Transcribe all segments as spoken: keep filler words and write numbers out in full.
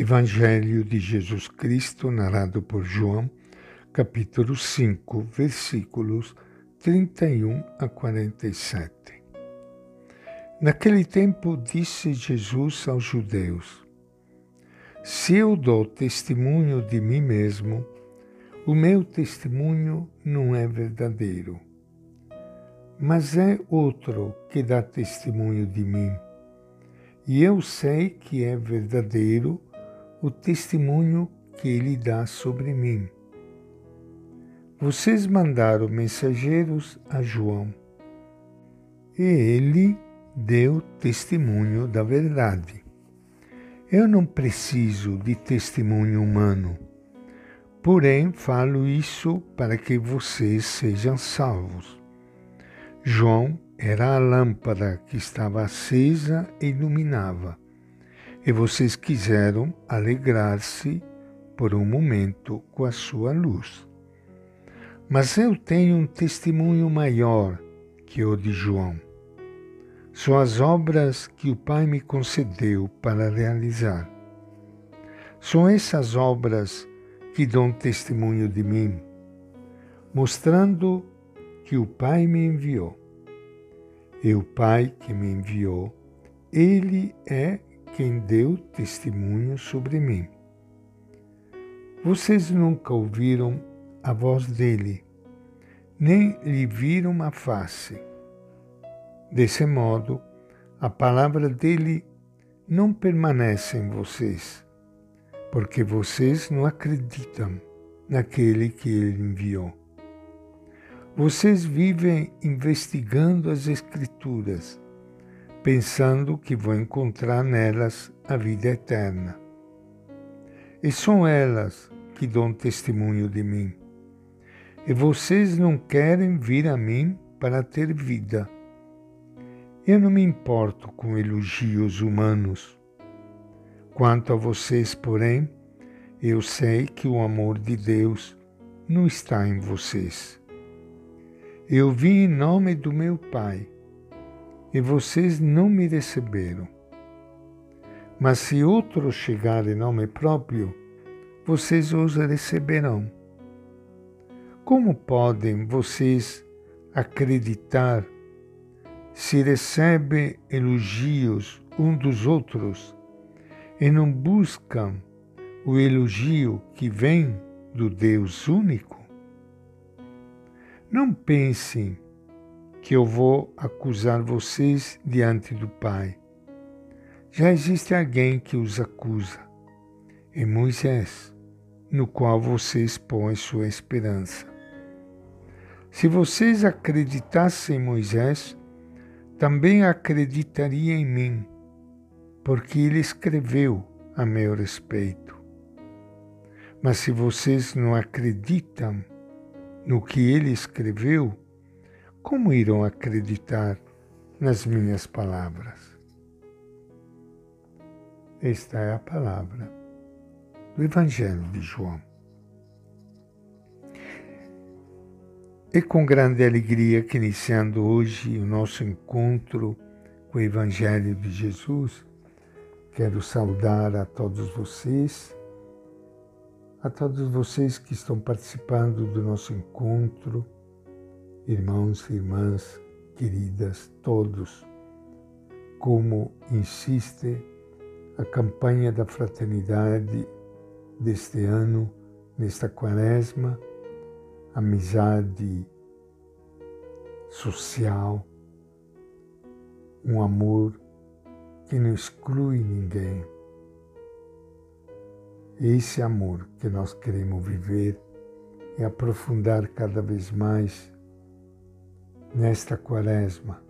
Evangelho de Jesus Cristo, narrado por João, capítulo cinco, versículos trinta e um a quarenta e sete. Naquele tempo disse Jesus aos judeus: Se eu dou testemunho de mim mesmo, o meu testemunho não é verdadeiro. Mas é outro que dá testemunho de mim, e eu sei que é verdadeiro o testemunho que ele dá sobre mim. Vocês mandaram mensageiros a João, e ele deu testemunho da verdade. Eu não preciso de testemunho humano, porém falo isso para que vocês sejam salvos. João era a lâmpada que estava acesa e iluminava, e vocês quiseram alegrar-se por um momento com a sua luz. Mas eu tenho um testemunho maior que o de João. São as obras que o Pai me concedeu para realizar. São essas obras que dão testemunho de mim, mostrando que o Pai me enviou. E o Pai que me enviou, ele é quem deu testemunho sobre mim. Vocês nunca ouviram a voz dele, nem lhe viram a face. Desse modo, a palavra dele não permanece em vocês, porque vocês não acreditam naquele que ele enviou. Vocês vivem investigando as Escrituras, pensando que vão encontrar nelas a vida eterna. E são elas que dão testemunho de mim. E vocês não querem vir a mim para ter vida. Eu não me importo com elogios humanos. Quanto a vocês, porém, eu sei que o amor de Deus não está em vocês. Eu vim em nome do meu Pai, e vocês não me receberam. Mas se outro chegar em nome próprio, vocês os receberão. Como podem vocês acreditar se recebem elogios um dos outros e não buscam o elogio que vem do Deus único? Não pensem que eu vou acusar vocês diante do Pai. Já existe alguém que os acusa, é Moisés, no qual vocês põem sua esperança. Se vocês acreditassem em Moisés, também acreditariam em mim, porque ele escreveu a meu respeito. Mas se vocês não acreditam no que ele escreveu, como irão acreditar nas minhas palavras? Esta é a palavra do Evangelho de João. É com grande alegria que, iniciando hoje o nosso encontro com o Evangelho de Jesus, quero saudar a todos vocês, a todos vocês que estão participando do nosso encontro, irmãos e irmãs queridas, todos, como insiste a campanha da fraternidade deste ano, nesta quaresma, amizade social, um amor que não exclui ninguém. Esse amor que nós queremos viver e aprofundar cada vez mais nesta quaresma.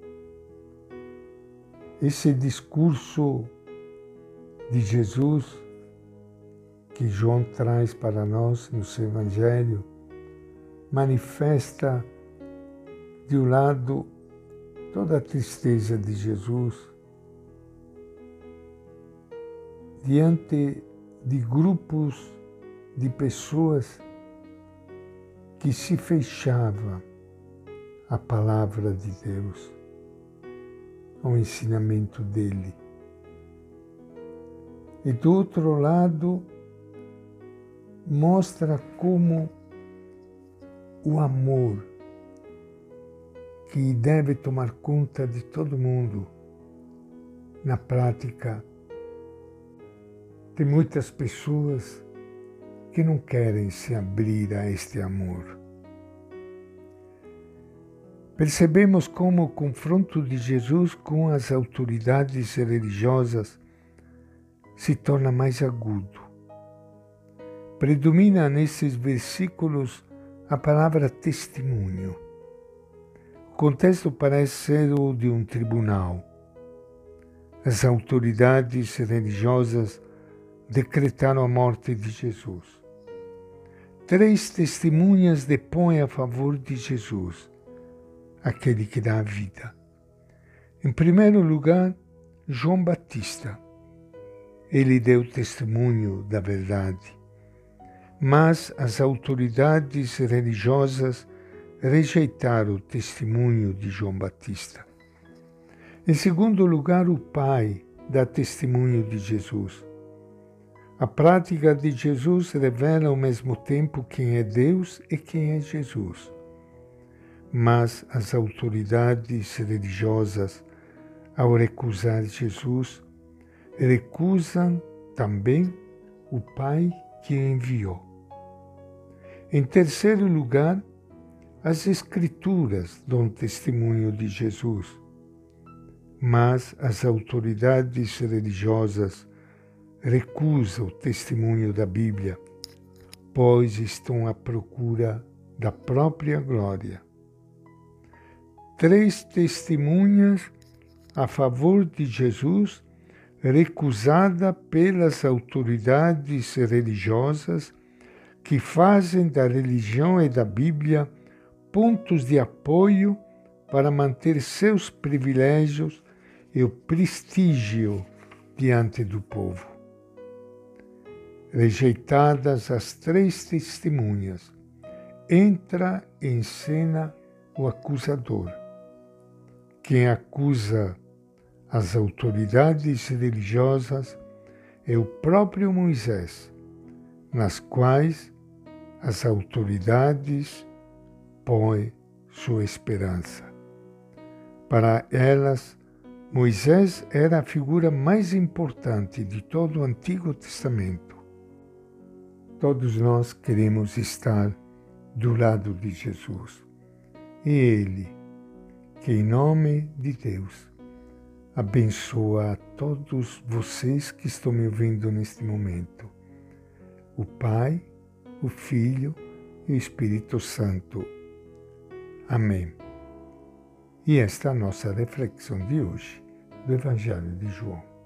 Esse discurso de Jesus que João traz para nós no seu Evangelho manifesta de um lado toda a tristeza de Jesus diante de grupos de pessoas que se fechavam à palavra de Deus, ao ensinamento dele. e do outro lado mostra como o amor que deve tomar conta de todo mundo, na prática, tem muitas pessoas que não querem se abrir a este amor. Percebemos como o confronto de Jesus com as autoridades religiosas se torna mais agudo. Predomina nesses versículos a palavra testemunho. O contexto parece ser o de um tribunal. As autoridades religiosas decretaram a morte de Jesus. Três testemunhas depõem a favor de Jesus, aquele que dá a vida. Em primeiro lugar, João Batista. Ele deu testemunho da verdade, mas as autoridades religiosas rejeitaram o testemunho de João Batista. Em segundo lugar, o Pai dá testemunho de Jesus. A prática de Jesus revela ao mesmo tempo quem é Deus e quem é Jesus. Mas as autoridades religiosas, ao recusar Jesus, recusam também o Pai que enviou. Em terceiro lugar, as Escrituras dão testemunho de Jesus, mas as autoridades religiosas recusam o testemunho da Bíblia, pois estão à procura da própria glória. Três testemunhas a favor de Jesus, recusada pelas autoridades religiosas que fazem da religião e da Bíblia pontos de apoio para manter seus privilégios e o prestígio diante do povo. Rejeitadas as três testemunhas, entra em cena o acusador. Quem acusa as autoridades religiosas é o próprio Moisés, nas quais as autoridades põem sua esperança. Para elas, Moisés era a figura mais importante de todo o Antigo Testamento. Todos nós queremos estar do lado de Jesus. E Ele, que em nome de Deus, abençoa a todos vocês que estão me ouvindo neste momento. O Pai, o Filho e o Espírito Santo. Amém. E esta é a nossa reflexão de hoje do Evangelho de João.